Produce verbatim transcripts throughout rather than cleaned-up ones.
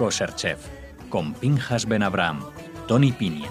Kosher Chef, con Pinchas Ben Abraham, Tony Piña.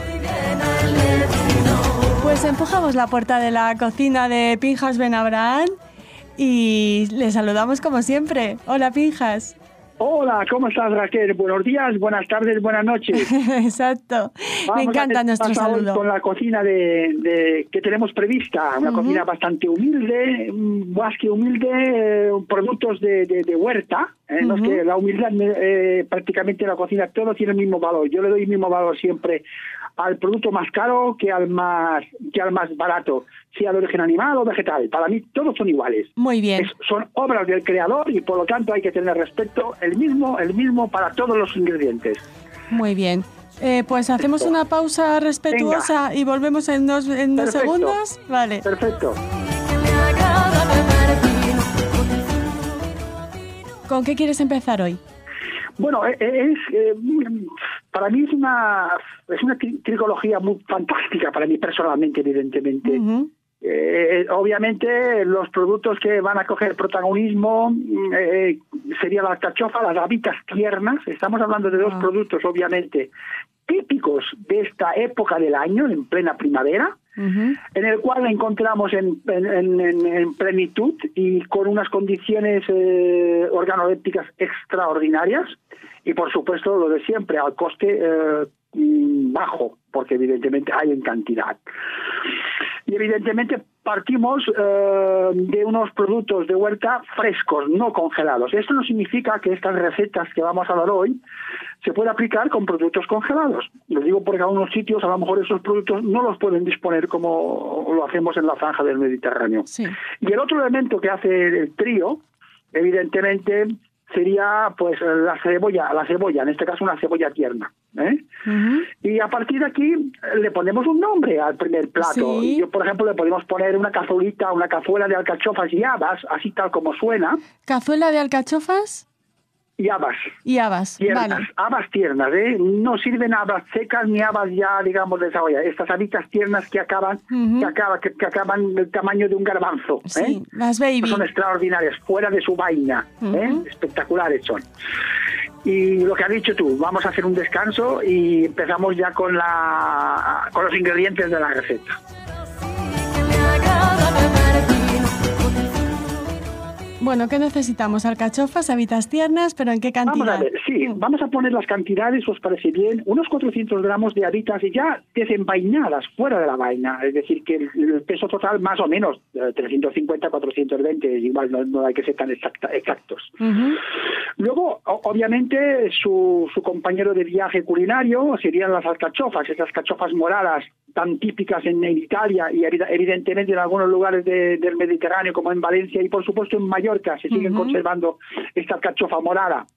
Pues empujamos la puerta de la cocina de Pinchas Ben Abraham y le saludamos como siempre. Hola, Pinchas. Hola, ¿cómo estás, Raquel? Buenos días, buenas tardes, buenas noches. Exacto. Vamos Me encanta nuestro saludo. Con la cocina de, de que tenemos prevista, una uh-huh. cocina bastante humilde, más que humilde, eh, productos de, de, de huerta. Eh, uh-huh. No es que la humildad, eh, prácticamente la cocina todo tiene el mismo valor. Yo le doy el mismo valor siempre al producto más caro que al más que al más barato, sea de origen animal o vegetal. Para mí todos son iguales. Muy bien. Es, son obras del creador y por lo tanto hay que tener respeto el mismo el mismo para todos los ingredientes. Muy bien. Eh, pues hacemos Perfecto. Una pausa respetuosa. Venga. Y volvemos en dos en dos Perfecto. Segundos. Vale. Perfecto. ¿Con qué quieres empezar hoy? Bueno, es, es eh, para mí es una es una tricología muy fantástica para mí personalmente, evidentemente. Uh-huh. Eh, obviamente los productos que van a coger protagonismo eh, sería la alcachofa, las habitas tiernas. Estamos hablando de dos uh-huh. productos, obviamente, típicos de esta época del año, en plena primavera. Uh-huh. En el cual la encontramos en, en, en, en plenitud y con unas condiciones eh, organolépticas extraordinarias y por supuesto lo de siempre, al coste eh, bajo, porque evidentemente hay en cantidad. Y evidentemente partimos eh, de unos productos de huerta frescos, no congelados. Esto no significa que estas recetas que vamos a dar hoy se puede aplicar con productos congelados. Lo digo porque en algunos sitios a lo mejor esos productos no los pueden disponer como lo hacemos en la franja del Mediterráneo. Sí. Y el otro elemento que hace el trío, evidentemente, sería pues la cebolla, la cebolla, en este caso una cebolla tierna. ¿eh? Uh-huh. Y a partir de aquí le ponemos un nombre al primer plato. Sí. Yo, por ejemplo, le podemos poner una cazuelita, una cazuela de alcachofas y habas, así tal como suena. ¿Cazuela de alcachofas? Y habas. Y habas, tiernas, vale. Habas tiernas, ¿eh? No sirven habas secas ni habas ya, digamos, de cebolla. Estas habitas tiernas que acaban, uh-huh. que acaban, que, que acaban del tamaño de un garbanzo. ¿eh? Sí, las baby. Son extraordinarias, fuera de su vaina. Uh-huh. ¿eh? Espectaculares son. Y lo que has dicho tú, vamos a hacer un descanso y empezamos ya con la con los ingredientes de la receta. Bueno, ¿qué necesitamos? Alcachofas, habitas tiernas, ¿pero en qué cantidad? Vamos a ver, sí, mm. vamos a poner las cantidades, ¿os parece bien? Unos cuatrocientos gramos de habitas ya desenvainadas, fuera de la vaina. Es decir, que el, el peso total más o menos, trescientos cincuenta, cuatrocientos veinte, igual no, no hay que ser tan exacta, exactos. Uh-huh. Luego, o, obviamente, su, su compañero de viaje culinario serían las alcachofas, esas alcachofas moradas tan típicas en, en Italia y evidentemente en algunos lugares de, del Mediterráneo, como en Valencia y por supuesto en Mallorca, se siguen uh-huh. conservando esta alcachofa morada.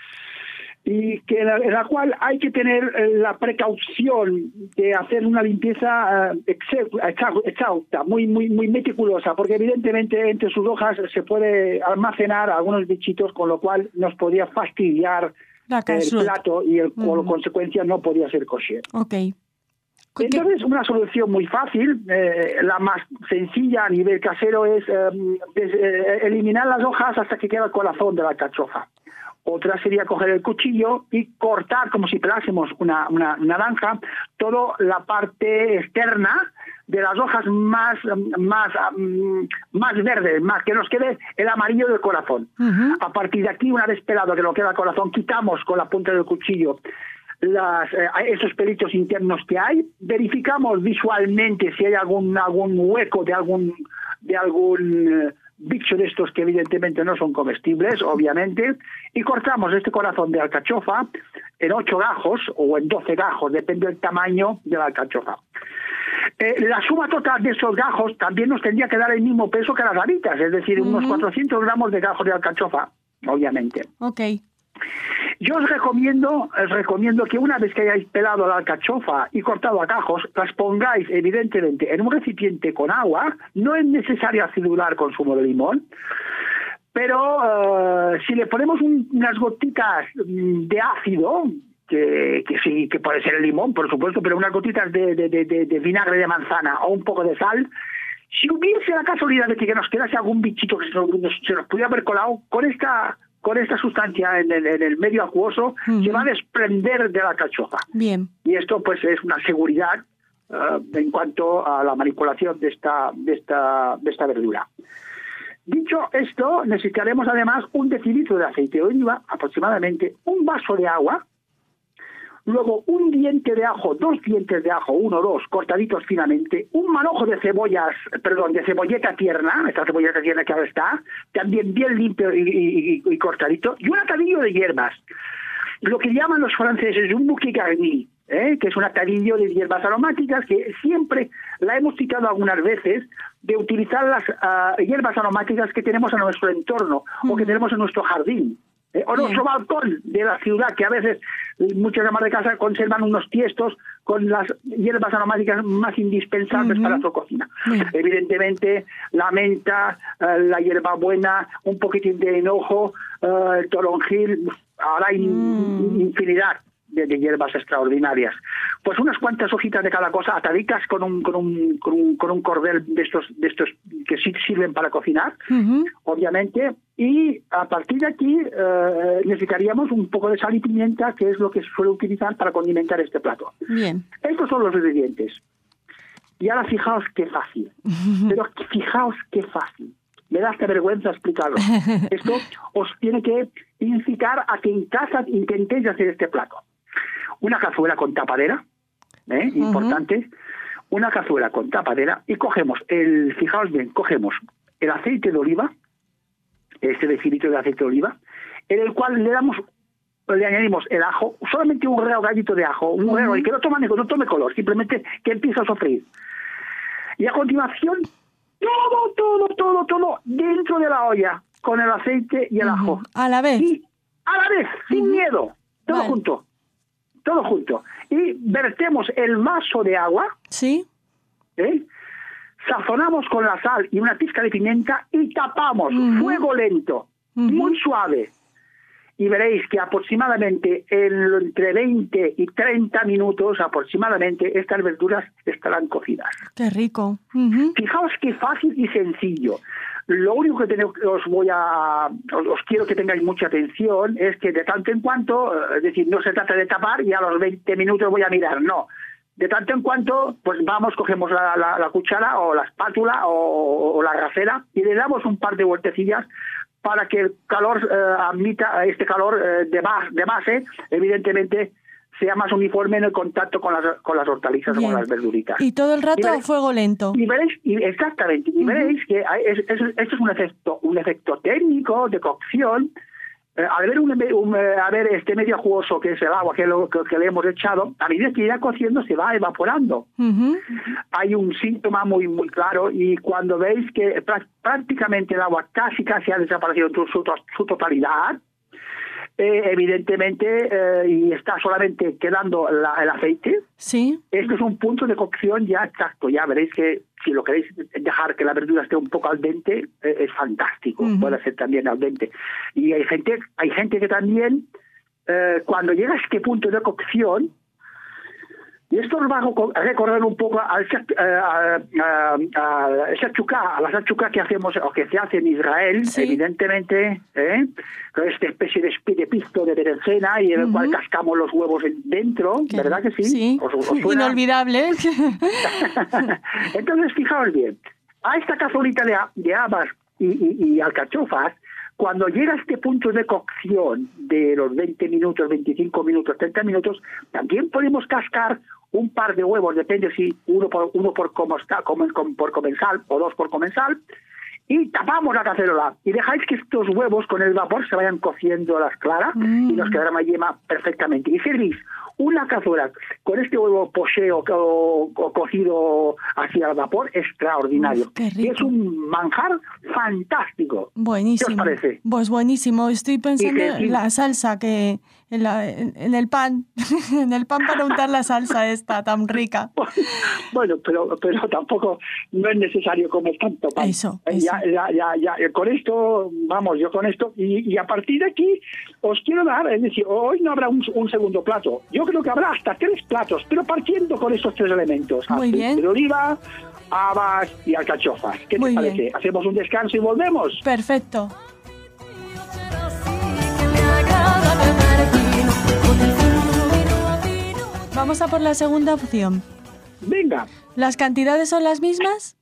Y que en la, en la cual hay que tener la precaución de hacer una limpieza uh, exhausta, muy muy muy meticulosa, porque evidentemente entre sus hojas se puede almacenar algunos bichitos, con lo cual nos podría fastidiar el plato y el, uh-huh. por consecuencia no podía ser kosher. Okay. Entonces, una solución muy fácil, eh, la más sencilla a nivel casero, es eh, des, eh, eliminar las hojas hasta que queda el corazón de la alcachofa. Otra sería coger el cuchillo y cortar, como si pelásemos una, una naranja, toda la parte externa de las hojas más más más verdes, más que nos quede el amarillo del corazón. Uh-huh. A partir de aquí, una vez pelado que nos queda el corazón, quitamos con la punta del cuchillo las eh, esos pelitos internos que hay, verificamos visualmente si hay algún algún hueco de algún de algún eh, bicho de estos que evidentemente no son comestibles, obviamente, y cortamos este corazón de alcachofa en ocho gajos o en doce gajos, depende del tamaño de la alcachofa. Eh, la suma total de esos gajos también nos tendría que dar el mismo peso que las habitas, es decir, uh-huh. unos cuatrocientos gramos de gajos de alcachofa, obviamente. Okay. Yo os recomiendo, os recomiendo que una vez que hayáis pelado la alcachofa y cortado a gajos, las pongáis evidentemente en un recipiente con agua. No es necesario acidular con zumo de limón, pero uh, si le ponemos un, unas gotitas de ácido, que, que sí, que puede ser el limón, por supuesto, pero unas gotitas de, de, de, de, de vinagre de manzana o un poco de sal, si hubiese la casualidad de que nos quedase algún bichito que se nos, se nos pudiera haber colado, con esta con esta sustancia en el, en el medio acuoso, uh-huh. se va a desprender de la alcachofa. Bien. Y esto pues es una seguridad uh, en cuanto a la manipulación de esta, de esta, de esta verdura. Dicho esto, necesitaremos además un decilitro de aceite de oliva, aproximadamente un vaso de agua, luego un diente de ajo, dos dientes de ajo, uno o dos, cortaditos finamente, un manojo de cebollas, perdón, de cebolleta tierna, esta cebolleta tierna que ahora está, también bien limpio y, y, y, y cortadito, y un atadillo de hierbas, lo que llaman los franceses un bouquet garni, ¿eh? que es un atadillo de hierbas aromáticas que siempre la hemos citado algunas veces, de utilizar las uh, hierbas aromáticas que tenemos en nuestro entorno mm. o que tenemos en nuestro jardín. Eh, o nuestro balcón de la ciudad, que a veces muchas amas de casa conservan unos tiestos con las hierbas aromáticas más indispensables uh-huh. para su cocina. Uh-huh. Evidentemente, la menta, uh, la hierbabuena, un poquitín de hinojo, uh, el toronjil, ahora hay uh-huh. infinidad de, de hierbas extraordinarias. Pues unas cuantas hojitas de cada cosa ataditas con un con un con un, con un cordel de estos de estos que sí sirven para cocinar, uh-huh. obviamente. Y a partir de aquí eh, necesitaríamos un poco de sal y pimienta, que es lo que se suele utilizar para condimentar este plato. Bien. Estos son los ingredientes. Y ahora fijaos qué fácil. Pero fijaos qué fácil. Me da hasta vergüenza explicarlo. Esto os tiene que incitar a que en casa intentéis hacer este plato. Una cazuela con tapadera, ¿eh? uh-huh. importante. Una cazuela con tapadera y cogemos, el, fijaos bien, cogemos el aceite de oliva, este decilitro de aceite de oliva, en el cual le damos, le añadimos el ajo, solamente un rehogadito de ajo, un uh-huh. rehogado, y que no tome, no tome color, simplemente que empiece a sofreír. Y a continuación, todo, todo, todo, todo dentro de la olla, con el aceite y el uh-huh. ajo. A la vez. Y a la vez, sin uh-huh. miedo, todo vale. junto, todo junto. Y vertemos el vaso de agua. Sí. ¿Eh? Sazonamos con la sal y una pizca de pimienta y tapamos, uh-huh. fuego lento, uh-huh. muy suave. Y veréis que aproximadamente en, entre veinte y treinta minutos aproximadamente estas verduras estarán cocidas. ¡Qué rico! Uh-huh. Fijaos qué fácil y sencillo. Lo único que tengo, os voy a, os, os quiero que tengáis mucha atención es que de tanto en cuanto, es decir, no se trata de tapar y a los veinte minutos voy a mirar, no. De tanto en cuanto, pues vamos, cogemos la, la, la cuchara o la espátula o, o la rasera y le damos un par de vueltecillas para que el calor eh, admita, este calor eh, de, base, de base, evidentemente, sea más uniforme en el contacto con las, con las hortalizas o con las verduritas. Y todo el rato veréis, a fuego lento. Y veréis, y exactamente, y uh-huh. veréis que es, es, esto es un efecto, un efecto técnico de cocción. Eh, al ver, un, un, a ver este medio jugoso que es el agua que, lo, que, que le hemos echado, a medida que irá cociendo se va evaporando. Uh-huh. Hay un síntoma muy muy claro y cuando veis que pr- prácticamente el agua casi casi ha desaparecido en su, su, su totalidad, eh, evidentemente, eh, y está solamente quedando la, el aceite, sí. Esto es un punto de cocción ya exacto. Ya veréis que si lo queréis dejar que la verdura esté un poco al dente, eh, es fantástico. Uh-huh. Puede ser también al dente. Y hay gente, hay gente que también, eh, cuando llega a este punto de cocción, y esto nos va a recordar un poco al shakshuka, a la shakshuka que hacemos o que se hace en Israel, sí. evidentemente, ¿eh? Con esta especie de, de pisto de berenjena y en el uh-huh. cual cascamos los huevos dentro, ¿qué? ¿Verdad que sí? Sí, ¿Os, os suena? Inolvidable. Entonces, fijaos bien, a esta cazolita de, de habas y, y, y alcachofas, cuando llega a este punto de cocción de los veinte minutos, veinticinco minutos, treinta minutos, también podemos cascar un par de huevos, depende si uno por uno por, como está, como, por comensal o dos por comensal, y tapamos la cacerola y dejáis que estos huevos con el vapor se vayan cociendo a las claras mm. y nos quedará una yema perfectamente. Y servís una cazuela con este huevo poché o, o, o cocido hacia el vapor extraordinario. Uf, y es un manjar fantástico. Buenísimo. ¿Qué os parece? Pues buenísimo. Estoy pensando en la salsa que en, la, en, en el pan, en el pan para untar la salsa esta tan rica. Bueno, pero pero tampoco no es necesario comer tanto pan. Eso, eh, eso. Ya, ya, ya, ya, con esto, vamos, yo con esto, y, y a partir de aquí os quiero dar, es decir, hoy no habrá un, un segundo plato. Yo creo que habrá hasta tres platos, pero partiendo con estos tres elementos. Muy aceite bien. de oliva, habas y alcachofas. ¿Qué Muy te parece? bien. ¿Hacemos un descanso y volvemos? Perfecto. vamos a por la segunda opción. Venga. ¿Las cantidades son las mismas?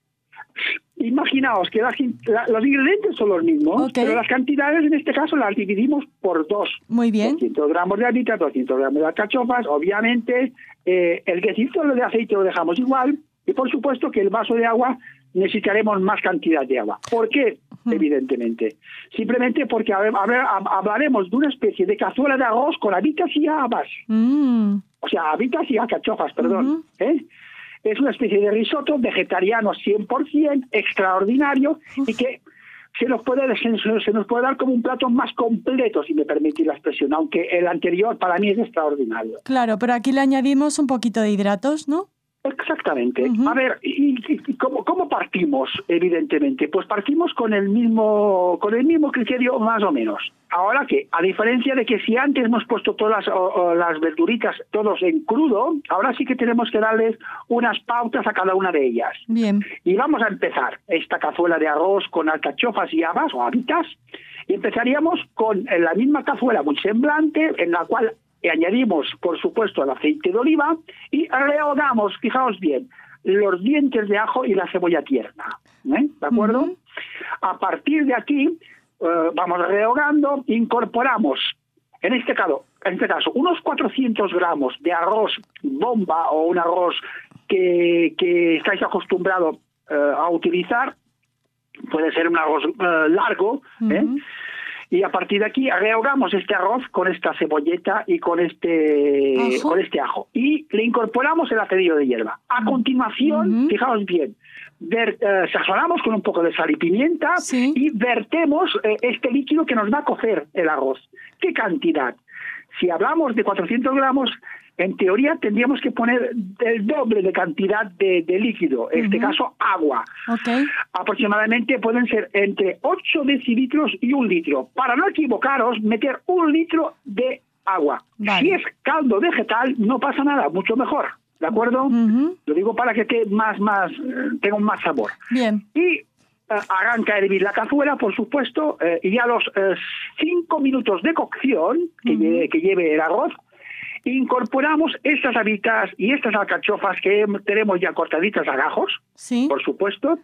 Imaginaos que las, la, los ingredientes son los mismos, okay. pero las cantidades en este caso las dividimos por dos. Muy bien. doscientos gramos de habitas, doscientos gramos de alcachofas, obviamente eh, el quesito de aceite lo dejamos igual y por supuesto que el vaso de agua necesitaremos más cantidad de agua. ¿Por qué? Uh-huh. Evidentemente. Simplemente porque a ver, a ver, hablaremos de una especie de cazuela de arroz con habitas y habas. Mm. O sea, habitas y alcachofas, perdón. Uh-huh. ¿eh? Es una especie de risotto vegetariano cien por ciento, extraordinario, y que se nos, puede, se, se nos puede dar como un plato más completo, si me permitís la expresión, aunque el anterior para mí es extraordinario. Claro, pero aquí le añadimos un poquito de hidratos, ¿no? Exactamente. Uh-huh. A ver, ¿y, y cómo, cómo partimos? Evidentemente, pues partimos con el mismo con el mismo criterio más o menos. Ahora que, a diferencia de que si antes hemos puesto todas las, o, o las verduritas todos en crudo, ahora sí que tenemos que darles unas pautas a cada una de ellas. Bien. Y vamos a empezar esta cazuela de arroz con alcachofas y habas o habitas. Y empezaríamos con la misma cazuela muy semblante, en la cual añadimos, por supuesto, el aceite de oliva y rehogamos, fijaos bien, los dientes de ajo y la cebolla tierna. ¿eh? ¿De acuerdo? Uh-huh. A partir de aquí, eh, vamos rehogando, incorporamos, en este caso, en este caso, unos cuatrocientos gramos de arroz bomba o un arroz que, que estáis acostumbrados eh, a utilizar. Puede ser un arroz eh, largo, ¿eh? Uh-huh. Y a partir de aquí rehogamos este arroz con esta cebolleta y con este ¿Ajo? con este ajo. Y le incorporamos el acerrillo de hierba. A continuación, uh-huh. fijaos bien, ver, eh, sazonamos con un poco de sal y pimienta ¿Sí? y vertemos eh, este líquido que nos va a cocer el arroz. ¿Qué cantidad? Si hablamos de cuatrocientos gramos, en teoría tendríamos que poner el doble de cantidad de, de líquido, en uh-huh. este caso agua. Okay. Aproximadamente pueden ser entre ocho decilitros y un litro. Para no equivocaros, meter un litro de agua. Vale. Si es caldo vegetal, no pasa nada, mucho mejor. ¿De acuerdo? Uh-huh. Lo digo para que te más, más, tenga un más sabor. Bien. Y Uh, arranca a hervir la cazuela, por supuesto, uh, y a los uh, cinco minutos de cocción que, uh-huh. lleve, que lleve el arroz, incorporamos estas habitas y estas alcachofas que tenemos ya cortaditas a gajos, ¿Sí? por supuesto,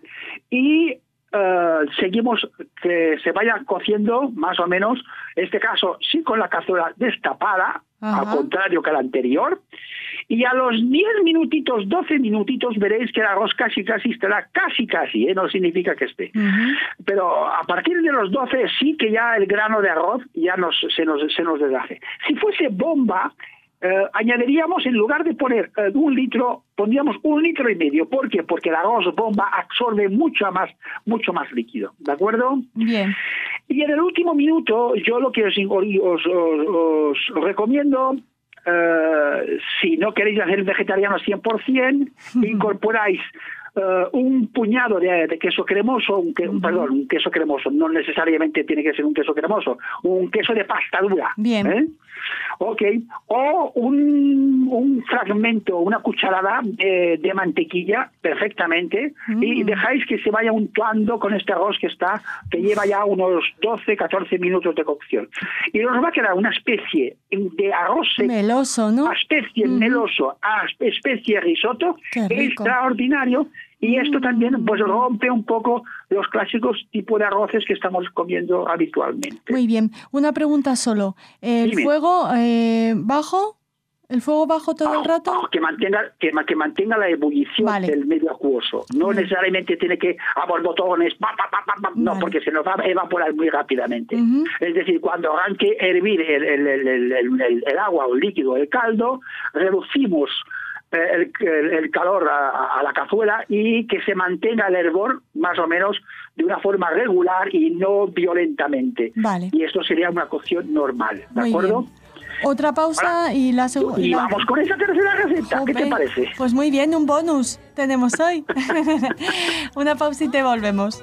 y uh, seguimos que se vaya cociendo más o menos, en este caso sí con la cazuela destapada, Ajá. al contrario que la anterior, y a los diez minutitos, doce minutitos veréis que el arroz casi casi estará casi casi, ¿eh? No significa que esté. Uh-huh. Pero a partir de los doce sí que ya el grano de arroz ya nos, se, nos, se nos deshace. Si fuese bomba, eh, añadiríamos en lugar de poner eh, un litro, pondríamos un litro y medio. ¿Por qué? Porque el arroz bomba absorbe mucho más, mucho más líquido. ¿De acuerdo? Bien. Y en el último minuto, yo lo que os, os, os, os recomiendo... Uh, si no queréis hacer vegetariano cien por ciento, uh-huh. incorporáis uh, un puñado de, de queso cremoso, un que, uh-huh. perdón, un queso cremoso, no necesariamente tiene que ser un queso cremoso, un queso de pasta dura. Bien. ¿eh? Ok, o un, un fragmento, una cucharada de, de mantequilla, perfectamente, mm. y dejáis que se vaya untuando con este arroz que está, que lleva ya unos doce, catorce minutos de cocción. Y nos va a quedar una especie de arroz meloso, ¿no? A especie mm. meloso, a especie risotto, extraordinario. Y esto también pues rompe un poco los clásicos tipos de arroces que estamos comiendo habitualmente. Muy bien. Una pregunta solo. ¿El Dime. fuego eh, bajo? ¿El fuego bajo todo bajo, el rato? Bajo, que mantenga que, que mantenga la ebullición vale. del medio acuoso. No vale. necesariamente tiene que a borbotones, pa, pa, pa, pa, pa, vale. no, porque se nos va a evaporar muy rápidamente. Uh-huh. Es decir, cuando arranque a hervir el, el, el, el, el, el agua o el líquido, el caldo, reducimos El, el, el calor a, a la cazuela y que se mantenga el hervor más o menos de una forma regular y no violentamente. Vale. Y esto sería una cocción normal, ¿de Muy acuerdo? Bien. Otra pausa Ahora, y la segunda. Y vamos con esa tercera receta. Jope. ¿Qué te parece? Pues muy bien, un bonus tenemos hoy. Una pausa y te volvemos.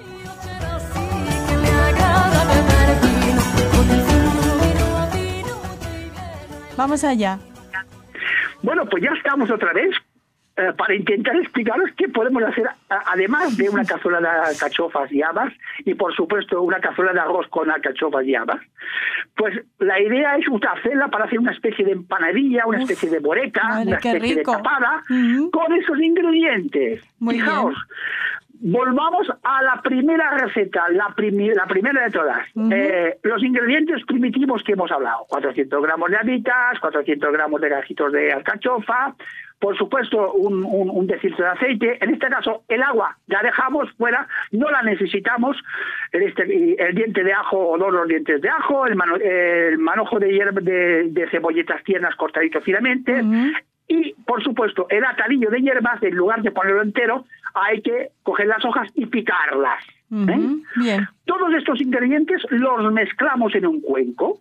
Vamos allá. Bueno, pues ya estamos otra vez eh, para intentar explicaros qué podemos hacer, a, además de una cazuela de alcachofas y habas, y por supuesto una cazuela de arroz con alcachofas y habas, Pues la idea es hacerla para hacer una especie de empanadilla, una Uf, especie de boreca, madre, una especie de tapada, uh-huh. con esos ingredientes. Muy Fijaos, bien. Volvamos a la primera receta, la, primi- la primera de todas. Uh-huh. Eh, los ingredientes primitivos que hemos hablado. cuatrocientos gramos de habitas, cuatrocientos gramos de gajitos de alcachofa, por supuesto un, un, un decilitro de aceite. En este caso el agua la dejamos fuera, no la necesitamos. El, este, el diente de ajo o dos los dientes de ajo, el, mano, el manojo de, hierba, de, de cebolletas tiernas cortaditos finamente. Uh-huh. Y, por supuesto, el atadillo de hierbas, en lugar de ponerlo entero, hay que coger las hojas y picarlas. Uh-huh. ¿eh? Bien. Todos estos ingredientes los mezclamos en un cuenco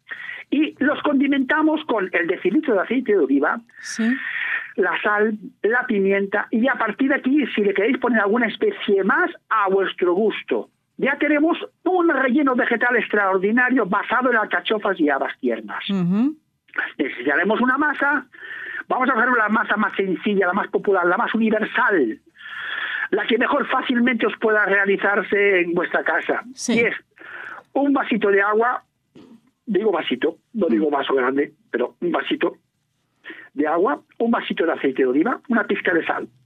y los condimentamos con el decilitro de aceite de oliva, sí. la sal, la pimienta, y a partir de aquí, si le queréis poner alguna especie más, a vuestro gusto. Ya tenemos un relleno vegetal extraordinario basado en alcachofas y habas tiernas. Uh-huh. Necesitaremos una masa. Vamos a hacer la masa más sencilla, la más popular, la más universal, la que mejor fácilmente os pueda realizarse en vuestra casa. Sí. Y es un vasito de agua, digo vasito, no digo vaso grande, pero un vasito de agua, un vasito de aceite de oliva, una pizca de sal.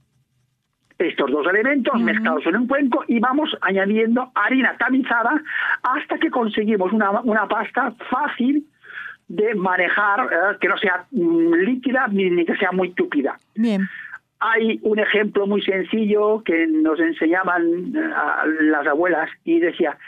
Estos dos elementos uh-huh. mezclados en un cuenco y vamos añadiendo harina tamizada hasta que conseguimos una, una pasta fácil de manejar, eh, que no sea mm, líquida ni, ni que sea muy tupida. Bien. Hay un ejemplo muy sencillo que nos enseñaban eh, a las abuelas y decía,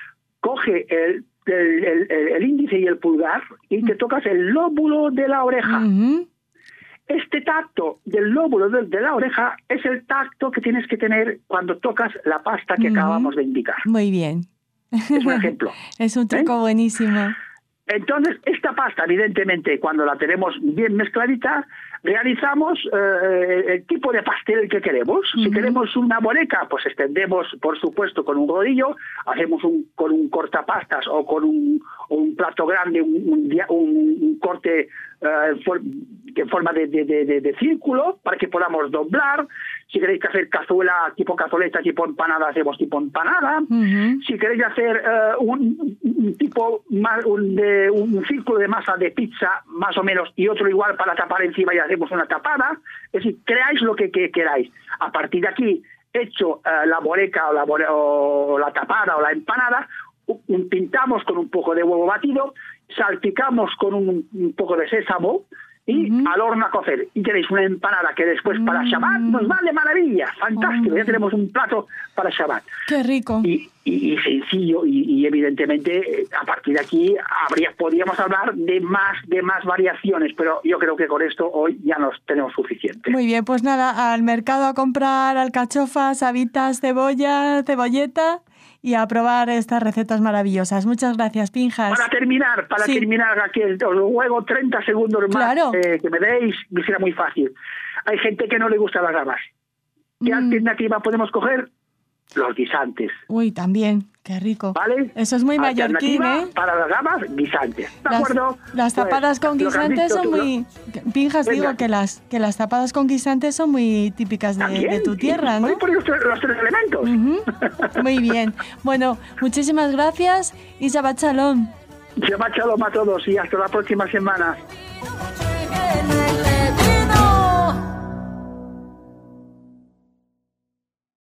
coge el, el, el, el índice y el pulgar y te tocas el lóbulo de la oreja. Uh-huh. Este tacto del lóbulo de, de la oreja es el tacto que tienes que tener cuando tocas la pasta que uh-huh. acabamos de indicar. Muy bien. Es un ejemplo. Es un truco ¿Eh? buenísimo. Entonces, esta pasta, evidentemente, cuando la tenemos bien mezcladita, realizamos eh, el tipo de pastel que queremos. Uh-huh. Si queremos una boreca, pues extendemos, por supuesto, con un rodillo, hacemos un, con un cortapastas o con un, un plato grande, un, un, un, un corte eh, for, en forma de, de, de, de círculo para que podamos doblar. Si queréis hacer cazuela tipo cazoleta, tipo empanada, hacemos tipo empanada. Uh-huh. Si queréis hacer uh, un, un tipo, un, de, un círculo de masa de pizza, más o menos, y otro igual para tapar encima y hacemos una tapada. Es decir, creáis lo que, que queráis. A partir de aquí, hecho uh, la boreca o la, bore, o la tapada o la empanada, un, pintamos con un poco de huevo batido, salpicamos con un, un poco de sésamo, y uh-huh. al horno a cocer. Y tenéis una empanada que después para Shabbat nos va de maravilla. Fantástico. Uh-huh. Ya tenemos un plato para Shabbat. ¡Qué rico! Y, y, y sencillo. Y, y evidentemente, a partir de aquí, habría, podríamos hablar de más, de más variaciones. Pero yo creo que con esto hoy ya nos tenemos suficiente. Muy bien. Pues nada, al mercado a comprar alcachofas, habitas, cebolla, cebolleta... y a probar estas recetas maravillosas. Muchas gracias, Pinjas. Para terminar, para sí. terminar, Raquel, os ruego treinta segundos más claro. eh, que me deis, me será muy fácil. Hay gente que no le gusta las gambas. ¿Qué mm. alternativa podemos coger? Los guisantes. Uy, también, qué rico. ¿Vale? Eso es muy mallorquín, ¿eh? Para las gambas, guisantes. ¿De las, acuerdo? Las tapadas pues, con guisantes son tú, muy... ¿no? Pinjas, Venga. digo que las que las tapadas con guisantes son muy típicas de, de tu tierra, ¿no? Por los, los tres elementos. Uh-huh. Muy bien. Bueno, muchísimas gracias y Shabbat Shalom. Shabbat Shalom a todos y hasta la próxima semana.